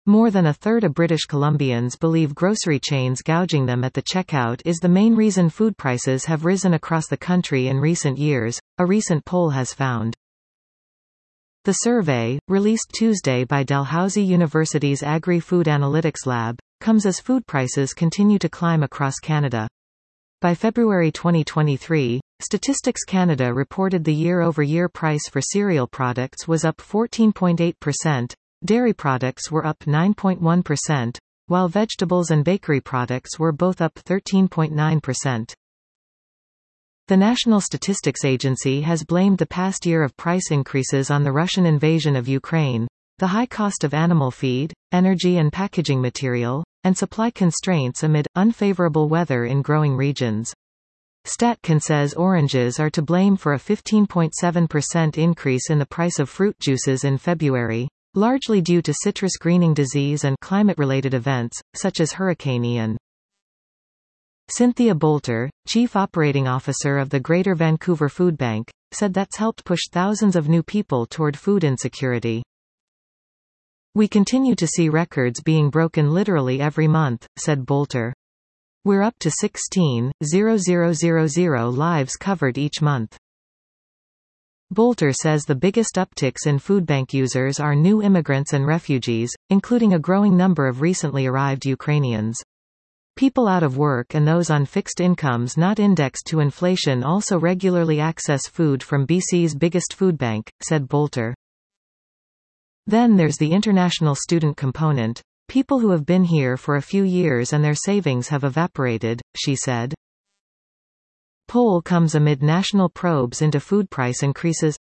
More than a third of British Columbians believe grocery chains gouging them at the checkout is the main reason food prices have risen across the country in recent years, a recent poll has found. The survey, released Tuesday by Dalhousie University's Agri-Food Analytics Lab, comes as food prices continue to climb across Canada. By February 2023, Statistics Canada reported the year-over-year price for cereal products was up 14.8%, dairy products were up 9.1%, while vegetables and bakery products were both up 13.9%. The National Statistics Agency has blamed the past year of price increases on the Russian invasion of Ukraine, the high cost of animal feed, energy and packaging material, and supply constraints amid unfavorable weather in growing regions. StatCan says oranges are to blame for a 15.7% increase in the price of fruit juices in February, largely due to citrus greening disease and climate-related events, such as Hurricane Ian. Cynthia Bolter, Chief Operating Officer of the Greater Vancouver Food Bank, said that's helped push thousands of new people toward food insecurity. "We continue to see records being broken literally every month," said Bolter. "We're up to 16,000 lives covered each month." Bolter says the biggest upticks in food bank users are new immigrants and refugees, including a growing number of recently arrived Ukrainians. People out of work and those on fixed incomes not indexed to inflation also regularly access food from BC's biggest food bank, said Bolter. Then there's the international student component, people who have been here for a few years and their savings have evaporated, she said. Poll comes amid national probes into food price increases.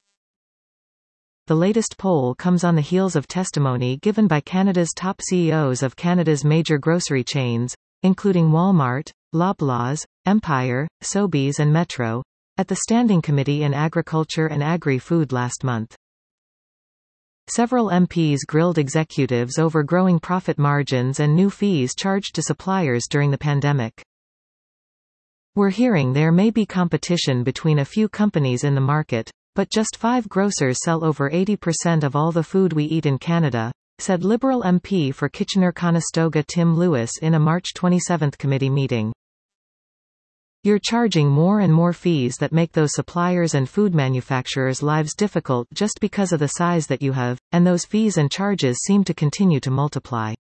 The latest poll comes on the heels of testimony given by Canada's top CEOs of Canada's major grocery chains, including Walmart, Loblaws, Empire, Sobeys and Metro, at the Standing Committee in Agriculture and Agri-Food last month. Several MPs grilled executives over growing profit margins and new fees charged to suppliers during the pandemic. "We're hearing there may be competition between a few companies in the market, but just 5 grocers sell over 80% of all the food we eat in Canada," said Liberal MP for Kitchener-Conestoga Tim Lewis in a March 27 committee meeting. "You're charging more and more fees that make those suppliers and food manufacturers' lives difficult just because of the size that you have, and those fees and charges seem to continue to multiply."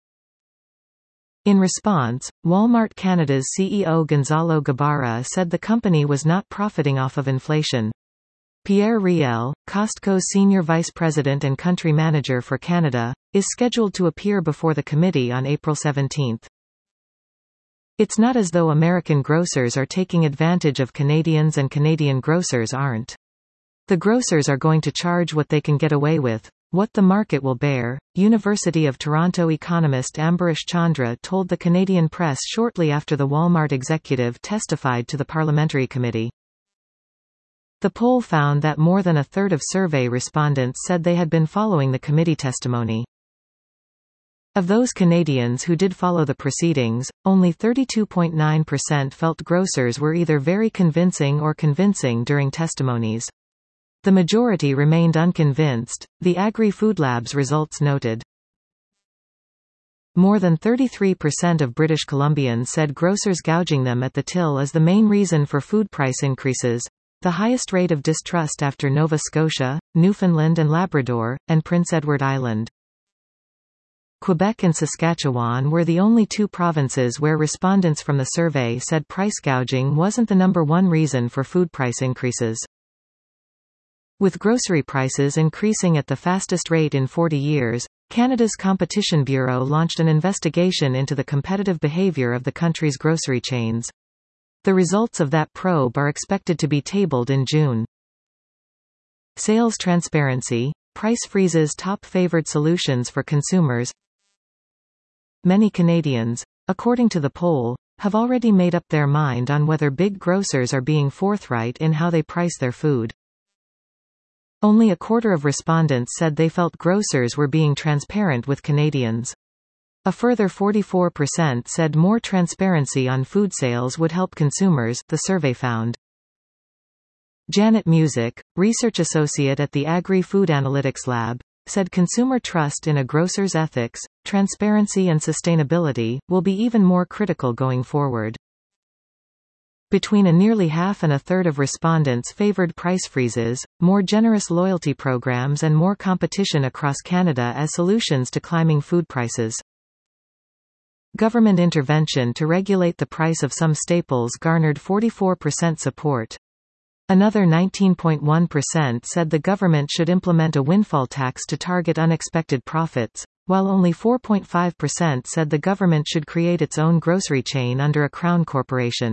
In response, Walmart Canada's CEO Gonzalo Guevara said the company was not profiting off of inflation. Pierre Riel, Costco's senior vice president and country manager for Canada, is scheduled to appear before the committee on April 17. "It's not as though American grocers are taking advantage of Canadians and Canadian grocers aren't. The grocers are going to charge what they can get away with, what the market will bear," University of Toronto economist Ambarish Chandra told the Canadian press shortly after the Walmart executive testified to the parliamentary committee. The poll found that more than a third of survey respondents said they had been following the committee testimony. Of those Canadians who did follow the proceedings, only 32.9% felt grocers were either very convincing or convincing during testimonies. The majority remained unconvinced, the Agri-Food Lab's results noted. More than 33% of British Columbians said grocers gouging them at the till is the main reason for food price increases, the highest rate of distrust after Nova Scotia, Newfoundland and Labrador, and Prince Edward Island. Quebec and Saskatchewan were the only 2 provinces where respondents from the survey said price gouging wasn't the number one reason for food price increases. With grocery prices increasing at the fastest rate in 40 years, Canada's Competition Bureau launched an investigation into the competitive behaviour of the country's grocery chains. The results of that probe are expected to be tabled in June. Sales transparency, price freezes top favored solutions for consumers. Many Canadians, according to the poll, have already made up their mind on whether big grocers are being forthright in how they price their food. Only a quarter of respondents said they felt grocers were being transparent with Canadians. A further 44% said more transparency on food sales would help consumers, the survey found. Janet Music, research associate at the Agri-Food Analytics Lab, said consumer trust in a grocer's ethics, transparency and sustainability will be even more critical going forward. Between a nearly half and a third of respondents favored price freezes, more generous loyalty programs and more competition across Canada as solutions to climbing food prices. Government intervention to regulate the price of some staples garnered 44% support. Another 19.1% said the government should implement a windfall tax to target unexpected profits, while only 4.5% said the government should create its own grocery chain under a crown corporation.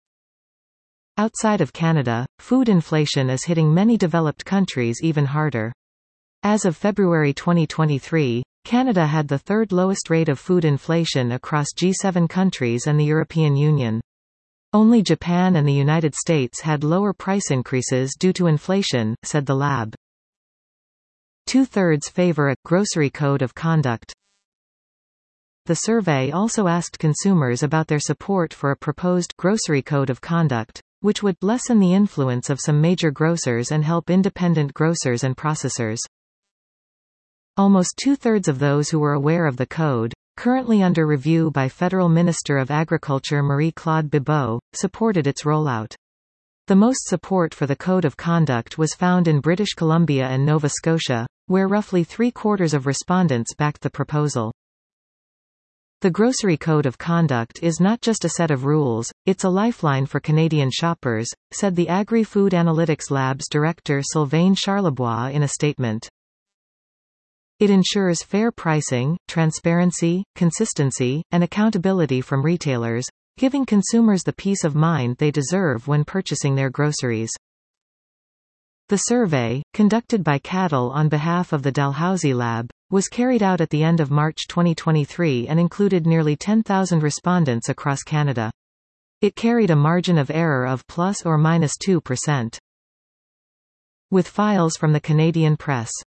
Outside of Canada, food inflation is hitting many developed countries even harder. As of February 2023, Canada had the third lowest rate of food inflation across G7 countries and the European Union. Only Japan and the United States had lower price increases due to inflation, said the lab. Two-thirds favor a grocery code of conduct. The survey also asked consumers about their support for a proposed grocery code of conduct, which would lessen the influence of some major grocers and help independent grocers and processors. Almost two-thirds of those who were aware of the code, currently under review by Federal Minister of Agriculture Marie-Claude Bibeau, supported its rollout. The most support for the Code of Conduct was found in British Columbia and Nova Scotia, where roughly three-quarters of respondents backed the proposal. The Grocery Code of Conduct is not just a set of rules, it's a lifeline for Canadian shoppers, said the Agri-Food Analytics Lab's director Sylvain Charlebois in a statement. It ensures fair pricing, transparency, consistency, and accountability from retailers, giving consumers the peace of mind they deserve when purchasing their groceries. The survey, conducted by CATL on behalf of the Dalhousie Lab, was carried out at the end of March 2023 and included nearly 10,000 respondents across Canada. It carried a margin of error of plus or minus 2%. With files from the Canadian Press.